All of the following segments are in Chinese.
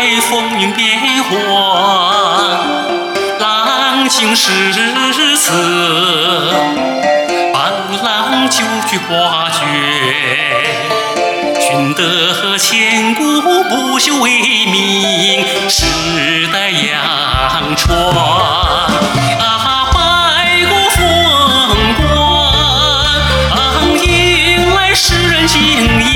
风云变幻，浪尽诗词，伴郎九曲画卷，寻得千古不朽威名，世代扬传。啊，百古风光，迎来世人敬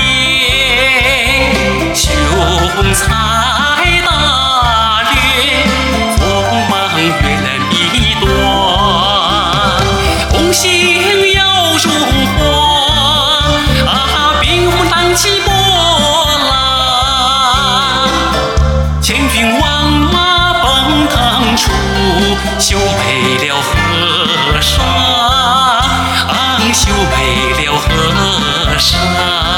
仰，雄才大略，锋芒越来弥端，红星耀如画，兵锋荡起波浪，千军万马奔腾出，修美了河山，修美了河山。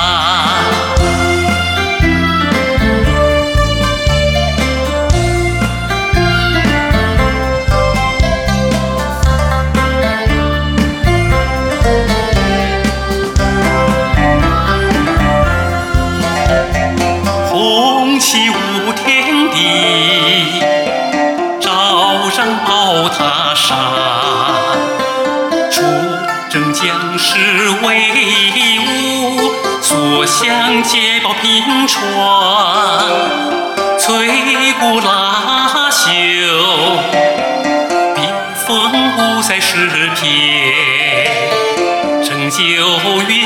红旗舞天地，照燃宝塔山，出征将士威武，所向捷报频传，摧枯拉朽，别风无再诗篇，成就